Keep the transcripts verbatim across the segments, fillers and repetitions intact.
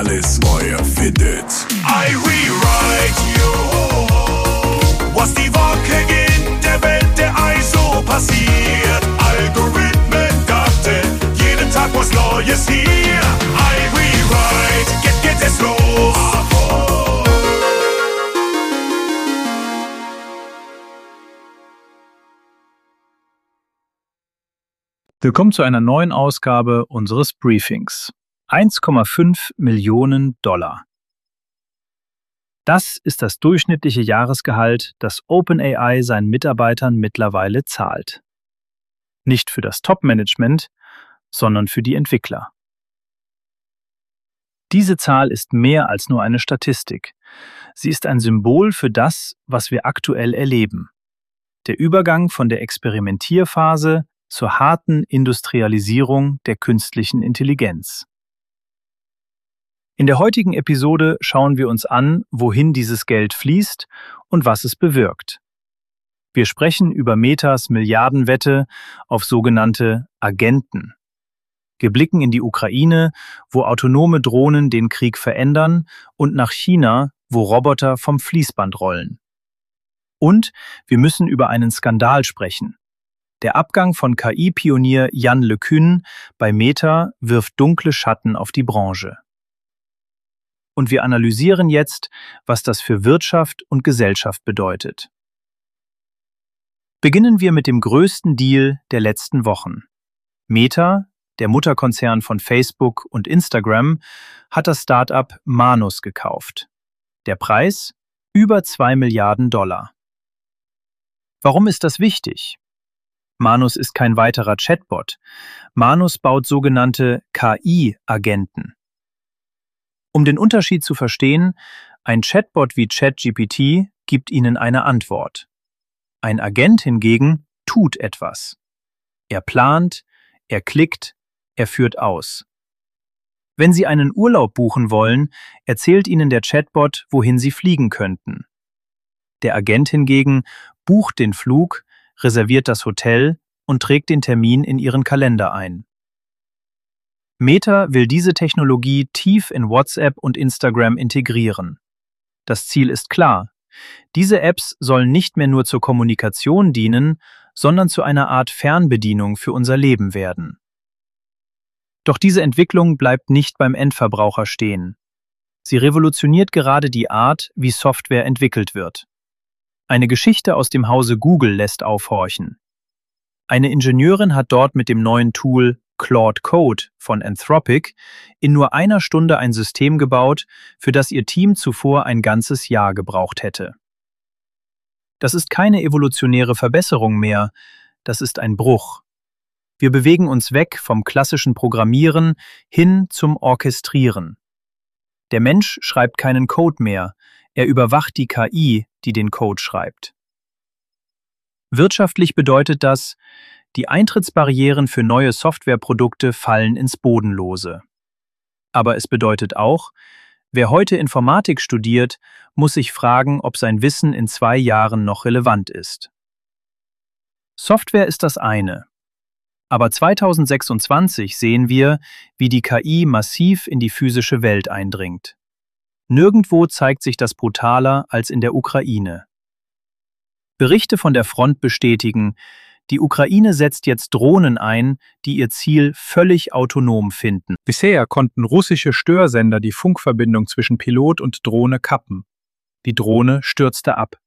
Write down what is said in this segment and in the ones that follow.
alles neu erfindet. I rewrite you, was die Woche in der Welt der Ei so passiert. Algorithmen, Daten, jeden Tag was Neues hier. I rewrite, jetzt geht es los. Willkommen zu einer neuen Ausgabe unseres Briefings. eins Komma fünf Millionen Dollar. Das ist das durchschnittliche Jahresgehalt, das OpenAI seinen Mitarbeitern mittlerweile zahlt. Nicht für das Top-Management, sondern für die Entwickler. Diese Zahl ist mehr als nur eine Statistik. Sie ist ein Symbol für das, was wir aktuell erleben. Der Übergang von der Experimentierphase zur harten Industrialisierung der künstlichen Intelligenz. In der heutigen Episode schauen wir uns an, wohin dieses Geld fließt und was es bewirkt. Wir sprechen über Metas Milliardenwette auf sogenannte Agenten. Wir blicken in die Ukraine, wo autonome Drohnen den Krieg verändern, und nach China, wo Roboter vom Fließband rollen. Und wir müssen über einen Skandal sprechen. Der Abgang von K I-Pionier Yann LeCun bei Meta wirft dunkle Schatten auf die Branche. Und wir analysieren jetzt, was das für Wirtschaft und Gesellschaft bedeutet. Beginnen wir mit dem größten Deal der letzten Wochen. Meta, der Mutterkonzern von Facebook und Instagram, hat das Start-up Manus gekauft. Der Preis? Über zwei Milliarden Dollar. Warum ist das wichtig? Manus ist kein weiterer Chatbot. Manus baut sogenannte K I-Agenten. Um den Unterschied zu verstehen, ein Chatbot wie ChatGPT gibt Ihnen eine Antwort. Ein Agent hingegen tut etwas. Er plant, er klickt, er führt aus. Wenn Sie einen Urlaub buchen wollen, erzählt Ihnen der Chatbot, wohin Sie fliegen könnten. Der Agent hingegen bucht den Flug, reserviert das Hotel und trägt den Termin in Ihren Kalender ein. Meta will diese Technologie tief in WhatsApp und Instagram integrieren. Das Ziel ist klar. Diese Apps sollen nicht mehr nur zur Kommunikation dienen, sondern zu einer Art Fernbedienung für unser Leben werden. Doch diese Entwicklung bleibt nicht beim Endverbraucher stehen. Sie revolutioniert gerade die Art, wie Software entwickelt wird. Eine Geschichte aus dem Hause Google lässt aufhorchen. Eine Ingenieurin hat dort mit dem neuen Tool Claude Code von Anthropic in nur einer Stunde ein System gebaut, für das ihr Team zuvor ein ganzes Jahr gebraucht hätte. Das ist keine evolutionäre Verbesserung mehr, das ist ein Bruch. Wir bewegen uns weg vom klassischen Programmieren hin zum Orchestrieren. Der Mensch schreibt keinen Code mehr, er überwacht die K I, die den Code schreibt. Wirtschaftlich bedeutet das, die Eintrittsbarrieren für neue Softwareprodukte fallen ins Bodenlose. Aber es bedeutet auch, wer heute Informatik studiert, muss sich fragen, ob sein Wissen in zwei Jahren noch relevant ist. Software ist das eine. Aber zweitausendsechsundzwanzig sehen wir, wie die K I massiv in die physische Welt eindringt. Nirgendwo zeigt sich das brutaler als in der Ukraine. Berichte von der Front bestätigen, die Ukraine setzt jetzt Drohnen ein, die ihr Ziel völlig autonom finden. Bisher konnten russische Störsender die Funkverbindung zwischen Pilot und Drohne kappen. Die Drohne stürzte ab.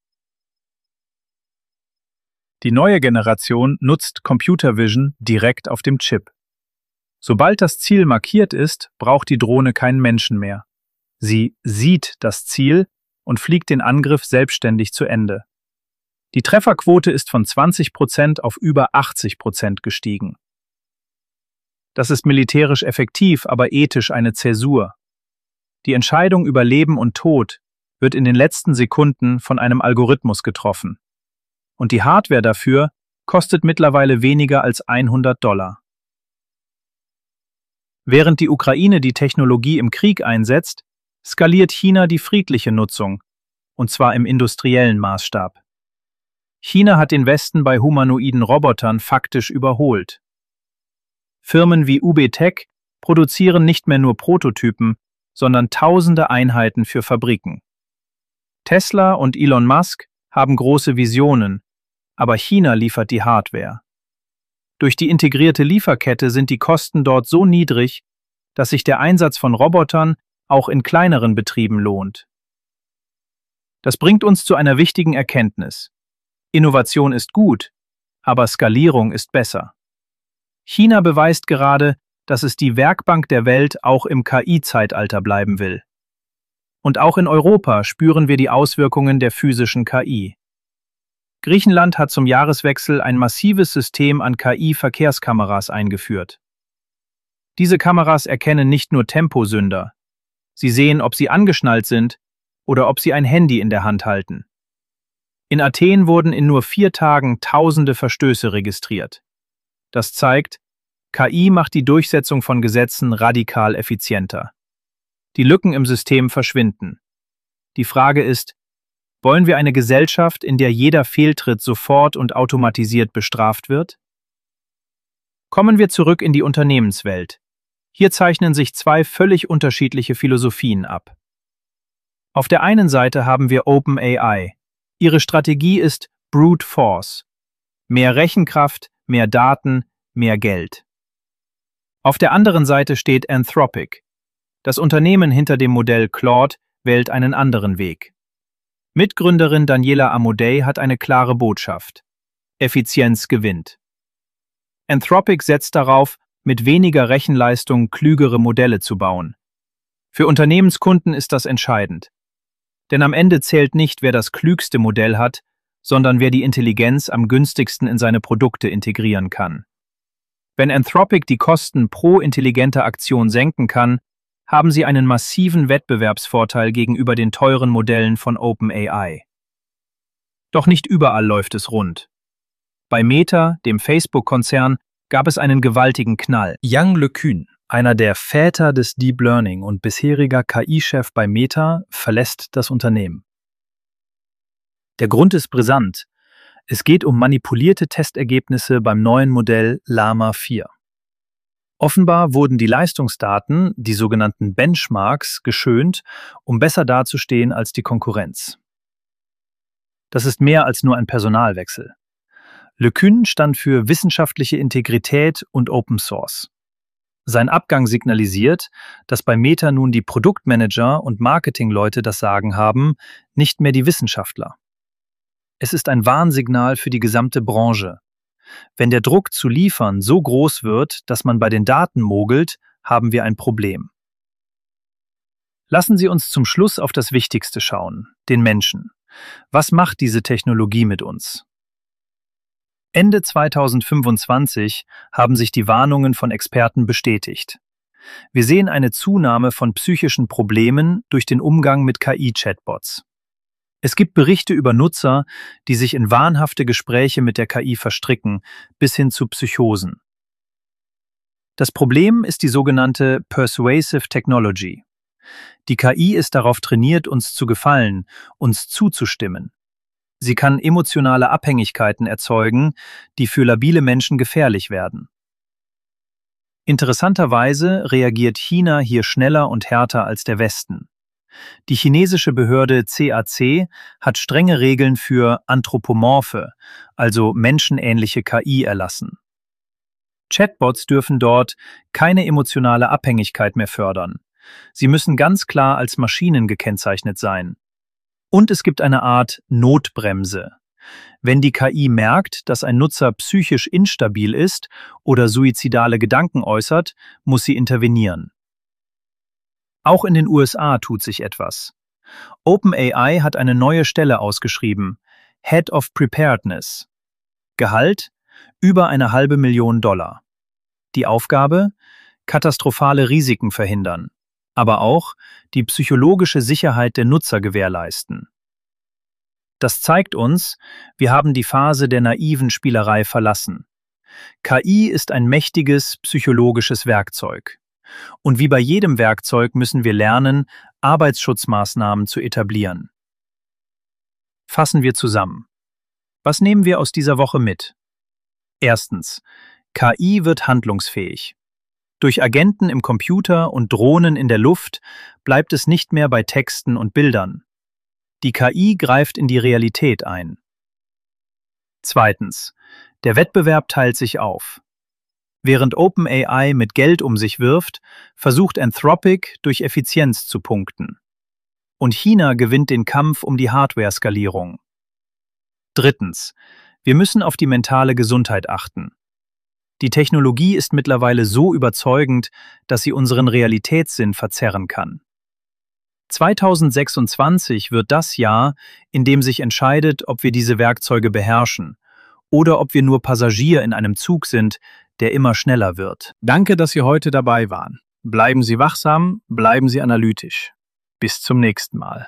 Die neue Generation nutzt Computer Vision direkt auf dem Chip. Sobald das Ziel markiert ist, braucht die Drohne keinen Menschen mehr. Sie sieht das Ziel und fliegt den Angriff selbstständig zu Ende. Die Trefferquote ist von zwanzig Prozent auf über achtzig Prozent gestiegen. Das ist militärisch effektiv, aber ethisch eine Zäsur. Die Entscheidung über Leben und Tod wird in den letzten Sekunden von einem Algorithmus getroffen. Und die Hardware dafür kostet mittlerweile weniger als hundert Dollar. Während die Ukraine die Technologie im Krieg einsetzt, skaliert China die friedliche Nutzung, und zwar im industriellen Maßstab. China hat den Westen bei humanoiden Robotern faktisch überholt. Firmen wie U B Tech produzieren nicht mehr nur Prototypen, sondern tausende Einheiten für Fabriken. Tesla und Elon Musk haben große Visionen, aber China liefert die Hardware. Durch die integrierte Lieferkette sind die Kosten dort so niedrig, dass sich der Einsatz von Robotern auch in kleineren Betrieben lohnt. Das bringt uns zu einer wichtigen Erkenntnis. Innovation ist gut, aber Skalierung ist besser. China beweist gerade, dass es die Werkbank der Welt auch im K I-Zeitalter bleiben will. Und auch in Europa spüren wir die Auswirkungen der physischen K I. Griechenland hat zum Jahreswechsel ein massives System an K I-Verkehrskameras eingeführt. Diese Kameras erkennen nicht nur Temposünder. Sie sehen, ob sie angeschnallt sind oder ob sie ein Handy in der Hand halten. In Athen wurden in nur vier Tagen tausende Verstöße registriert. Das zeigt, K I macht die Durchsetzung von Gesetzen radikal effizienter. Die Lücken im System verschwinden. Die Frage ist, wollen wir eine Gesellschaft, in der jeder Fehltritt sofort und automatisiert bestraft wird? Kommen wir zurück in die Unternehmenswelt. Hier zeichnen sich zwei völlig unterschiedliche Philosophien ab. Auf der einen Seite haben wir OpenAI. Ihre Strategie ist Brute Force. Mehr Rechenkraft, mehr Daten, mehr Geld. Auf der anderen Seite steht Anthropic. Das Unternehmen hinter dem Modell Claude wählt einen anderen Weg. Mitgründerin Daniela Amodei hat eine klare Botschaft. Effizienz gewinnt. Anthropic setzt darauf, mit weniger Rechenleistung klügere Modelle zu bauen. Für Unternehmenskunden ist das entscheidend. Denn am Ende zählt nicht, wer das klügste Modell hat, sondern wer die Intelligenz am günstigsten in seine Produkte integrieren kann. Wenn Anthropic die Kosten pro intelligenter Aktion senken kann, haben sie einen massiven Wettbewerbsvorteil gegenüber den teuren Modellen von OpenAI. Doch nicht überall läuft es rund. Bei Meta, dem Facebook-Konzern, gab es einen gewaltigen Knall. Yang LeCun, einer der Väter des Deep Learning und bisheriger K I-Chef bei Meta, verlässt das Unternehmen. Der Grund ist brisant. Es geht um manipulierte Testergebnisse beim neuen Modell Llama vier. Offenbar wurden die Leistungsdaten, die sogenannten Benchmarks, geschönt, um besser dazustehen als die Konkurrenz. Das ist mehr als nur ein Personalwechsel. LeCun stand für wissenschaftliche Integrität und Open Source. Sein Abgang signalisiert, dass bei Meta nun die Produktmanager und Marketingleute das Sagen haben, nicht mehr die Wissenschaftler. Es ist ein Warnsignal für die gesamte Branche. Wenn der Druck zu liefern so groß wird, dass man bei den Daten mogelt, haben wir ein Problem. Lassen Sie uns zum Schluss auf das Wichtigste schauen, den Menschen. Was macht diese Technologie mit uns? Ende zweitausendfünfundzwanzig haben sich die Warnungen von Experten bestätigt. Wir sehen eine Zunahme von psychischen Problemen durch den Umgang mit K I-Chatbots. Es gibt Berichte über Nutzer, die sich in wahnhafte Gespräche mit der K I verstricken, bis hin zu Psychosen. Das Problem ist die sogenannte Persuasive Technology. Die K I ist darauf trainiert, uns zu gefallen, uns zuzustimmen. Sie kann emotionale Abhängigkeiten erzeugen, die für labile Menschen gefährlich werden. Interessanterweise reagiert China hier schneller und härter als der Westen. Die chinesische Behörde C A C hat strenge Regeln für anthropomorphe, also menschenähnliche K I erlassen. Chatbots dürfen dort keine emotionale Abhängigkeit mehr fördern. Sie müssen ganz klar als Maschinen gekennzeichnet sein. Und es gibt eine Art Notbremse. Wenn die K I merkt, dass ein Nutzer psychisch instabil ist oder suizidale Gedanken äußert, muss sie intervenieren. Auch in den U S A tut sich etwas. OpenAI hat eine neue Stelle ausgeschrieben, Head of Preparedness. Gehalt: über eine halbe Million Dollar. Die Aufgabe: katastrophale Risiken verhindern, aber auch die psychologische Sicherheit der Nutzer gewährleisten. Das zeigt uns, wir haben die Phase der naiven Spielerei verlassen. K I ist ein mächtiges psychologisches Werkzeug. Und wie bei jedem Werkzeug müssen wir lernen, Arbeitsschutzmaßnahmen zu etablieren. Fassen wir zusammen. Was nehmen wir aus dieser Woche mit? Erstens. K I wird handlungsfähig. Durch Agenten im Computer und Drohnen in der Luft bleibt es nicht mehr bei Texten und Bildern. Die K I greift in die Realität ein. Zweitens. Der Wettbewerb teilt sich auf. Während OpenAI mit Geld um sich wirft, versucht Anthropic durch Effizienz zu punkten. Und China gewinnt den Kampf um die Hardware-Skalierung. Drittens. Wir müssen auf die mentale Gesundheit achten. Die Technologie ist mittlerweile so überzeugend, dass sie unseren Realitätssinn verzerren kann. zweitausendsechsundzwanzig wird das Jahr, in dem sich entscheidet, ob wir diese Werkzeuge beherrschen oder ob wir nur Passagier in einem Zug sind, der immer schneller wird. Danke, dass Sie heute dabei waren. Bleiben Sie wachsam, bleiben Sie analytisch. Bis zum nächsten Mal.